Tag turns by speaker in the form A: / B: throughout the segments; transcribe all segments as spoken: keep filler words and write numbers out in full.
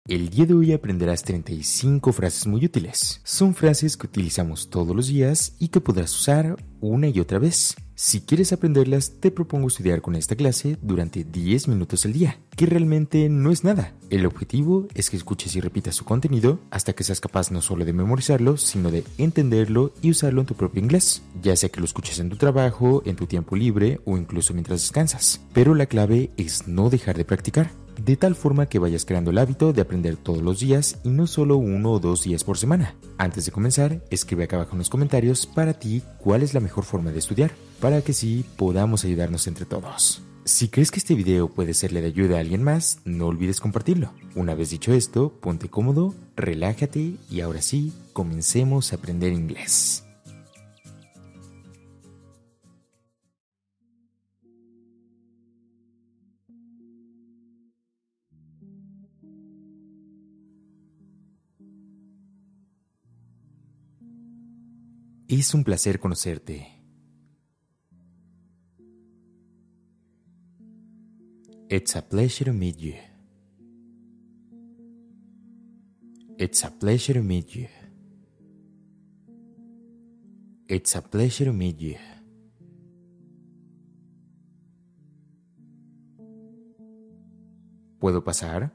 A: El día de hoy aprenderás treinta y cinco frases muy útiles. Son frases que utilizamos todos los días y que podrás usar una y otra vez. Si quieres aprenderlas, te propongo estudiar con esta clase durante diez minutos al día, que realmente no es nada. El objetivo es que escuches y repitas su contenido hasta que seas capaz no solo de memorizarlo, sino de entenderlo y usarlo en tu propio inglés, ya sea que lo escuches en tu trabajo, en tu tiempo libre o incluso mientras descansas. Pero la clave es no dejar de practicar, de tal forma que vayas creando el hábito de aprender todos los días y no solo uno o dos días por semana. Antes de comenzar, escribe acá abajo en los comentarios para ti cuál es la mejor forma de estudiar, para que sí podamos ayudarnos entre todos. Si crees que este video puede serle de ayuda a alguien más, no olvides compartirlo. Una vez dicho esto, ponte cómodo, relájate y ahora sí, comencemos a aprender inglés. Es un placer conocerte. It's a pleasure to meet you. It's a pleasure to meet you. It's a pleasure to meet you. ¿Puedo pasar?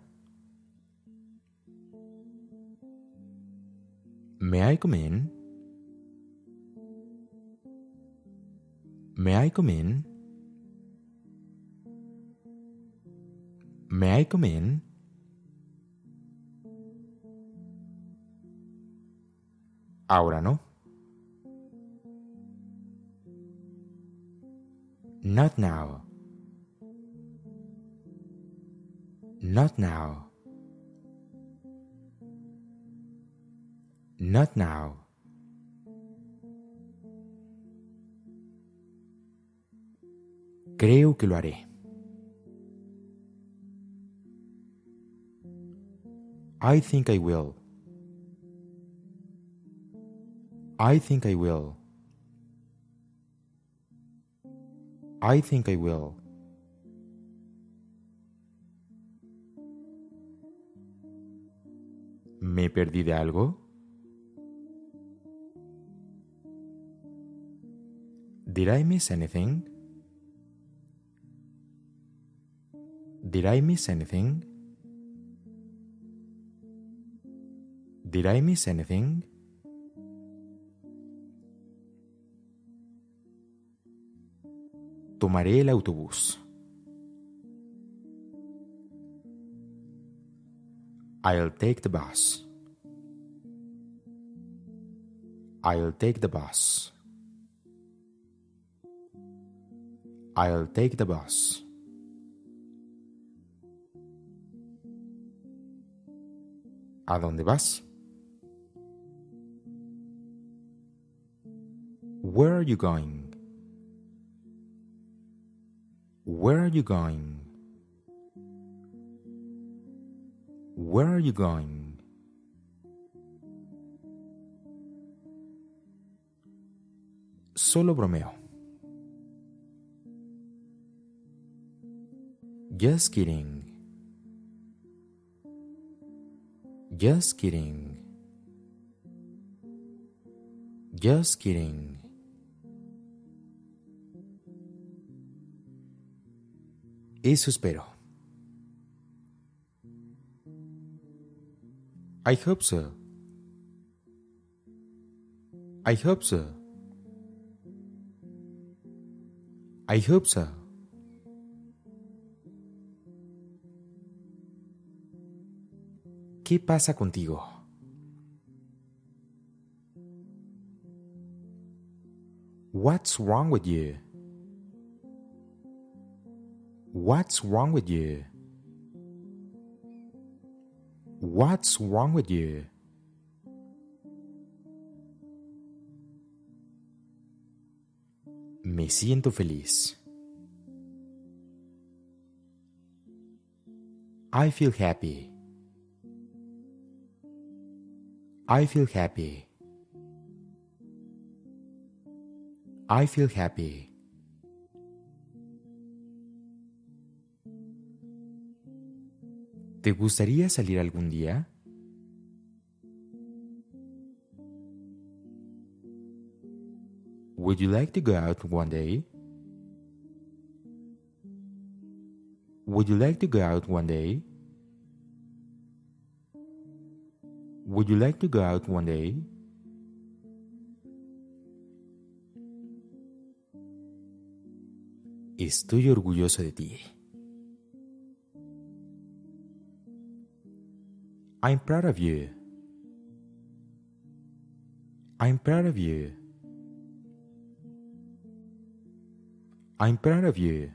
A: May I come in? May I come in? May I come in? Ahora no. Not now. Not now. Not now. Creo que lo haré. I think I will. I think I will. I think I will. ¿Me perdí de algo? Did I miss anything? Did I miss anything? Did I miss anything? Tomaré el autobús. I'll take the bus. I'll take the bus. I'll take the bus. ¿A dónde vas? Where are you going? Where are you going? Where are you going? Solo bromeo. Just kidding. Just kidding. Just kidding. Eso espero. I hope so. I hope so. I hope so. ¿Qué pasa contigo? What's wrong with you? What's wrong with you? What's wrong with you? Me siento feliz. I feel happy. I feel happy. I feel happy. ¿Te gustaría salir algún día? Would you like to go out one day? Would you like to go out one day? Would you like to go out one day? Estoy orgulloso de ti. I'm proud of you. I'm proud of you. I'm proud of you.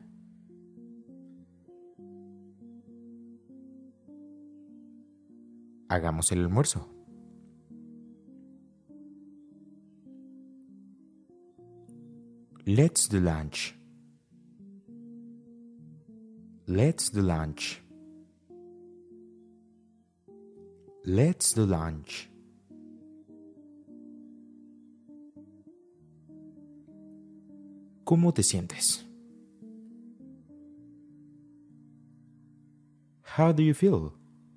A: Hagamos el almuerzo. Let's do lunch. Let's do lunch. Let's do lunch. ¿Cómo te sientes? How do you feel?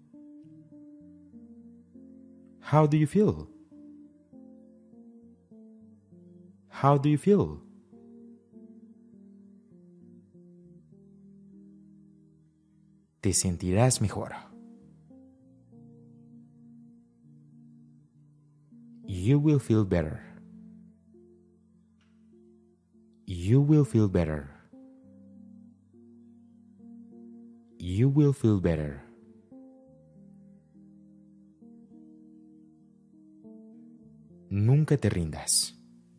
A: How do you feel? How do you feel? Te sentirás mejor. You will feel better. You will feel better. You will feel better. Nunca te rindas.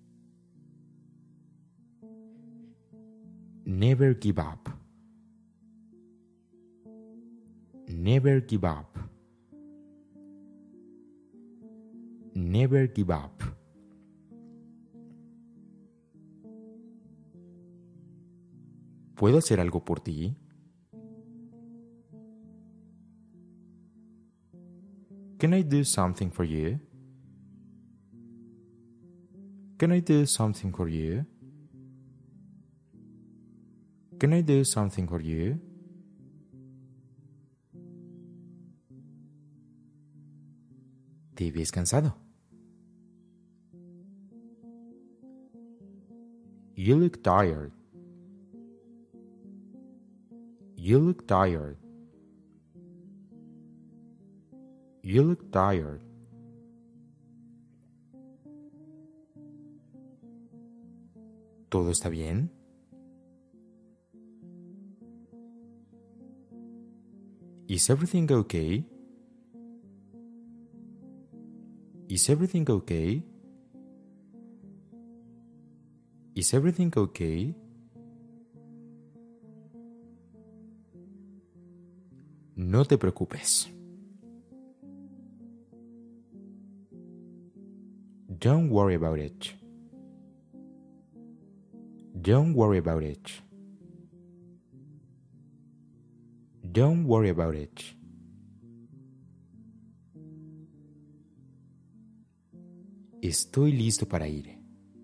A: Never give up. Never give up. Never give up. ¿Puedo hacer algo por ti? Can I do something for you? Can I do something for you? Can I do something for you? ¿Te ves cansado? You look tired. You look tired. You look tired. ¿Todo está bien? Is everything okay? Is everything okay? Is everything okay? No te preocupes. Don't worry about it. Don't worry about it. Don't worry about it. Estoy listo para ir.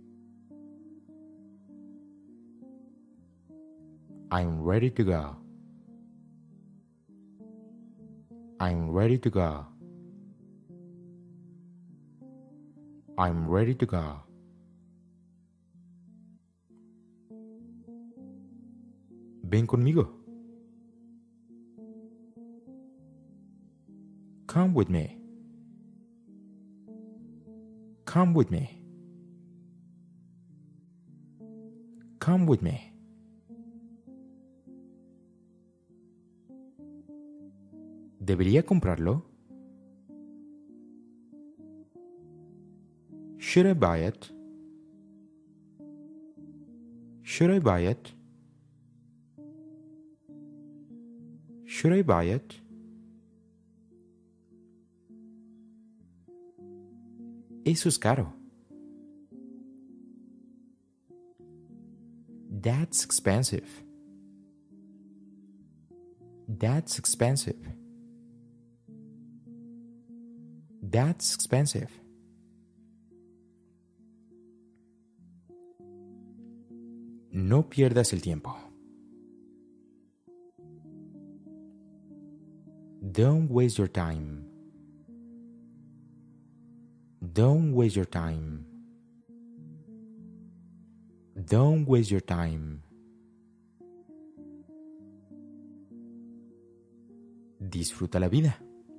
A: I'm ready to go. I'm ready to go. I'm ready to go. Ven conmigo. Come with me. Come with me. Come with me. ¿Debería comprarlo? Should I buy it? Should I buy it? Should I buy it? Eso es caro. That's expensive. That's expensive. That's expensive. No pierdas el tiempo. Don't waste your time. Don't waste your time. Don't waste your time. Disfruta la vida.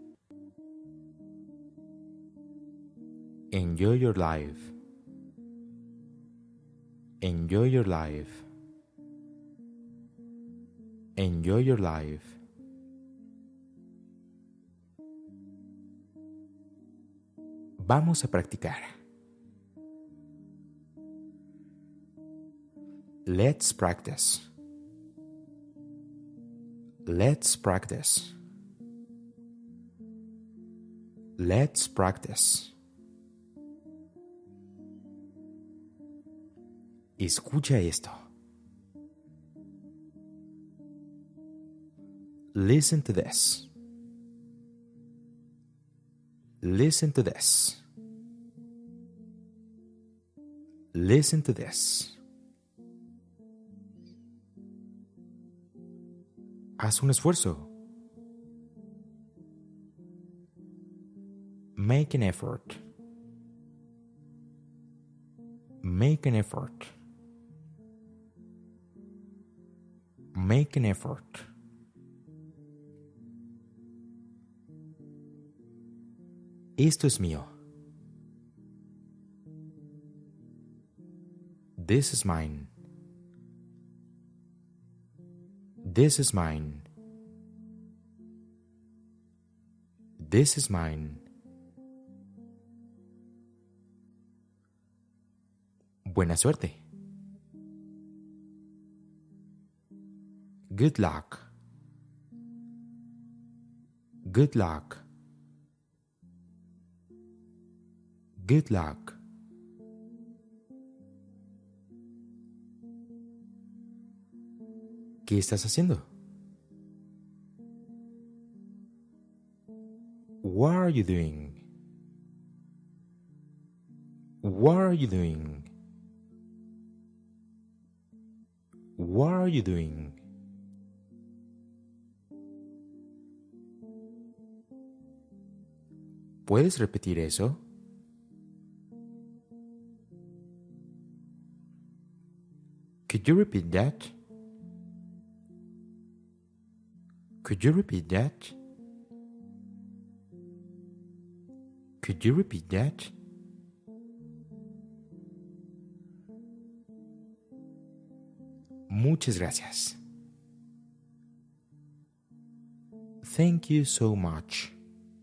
A: Enjoy your life. Enjoy your life. Enjoy your life. Vamos a practicar. Let's practice. Let's practice. Let's practice. Escucha esto. Listen to this. Listen to this. Listen to this. Haz un esfuerzo. Make an effort. Make an effort. Make an effort. Esto es mío. This is mine. This is mine. This is mine. Buena suerte. Good luck. Good luck. Good luck. ¿Qué estás haciendo? What are you doing? What are you doing? What are you doing? ¿Puedes repetir eso? Could you repeat that? Could you repeat that? Could you repeat that? Muchas gracias. Thank you so much.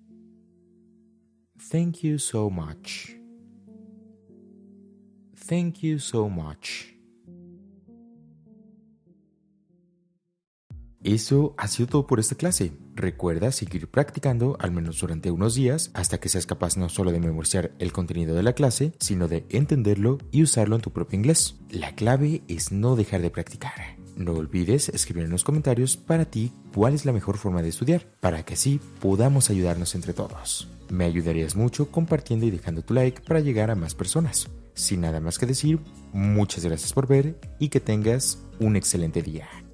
A: Thank you so much. Thank you so much. Eso ha sido todo por esta clase. Recuerda seguir practicando al menos durante unos días hasta que seas capaz no solo de memorizar el contenido de la clase, sino de entenderlo y usarlo en tu propio inglés. La clave es no dejar de practicar. No olvides escribir en los comentarios para ti cuál es la mejor forma de estudiar, para que así podamos ayudarnos entre todos. Me ayudarías mucho compartiendo y dejando tu like para llegar a más personas. Sin nada más que decir, muchas gracias por ver y que tengas un excelente día.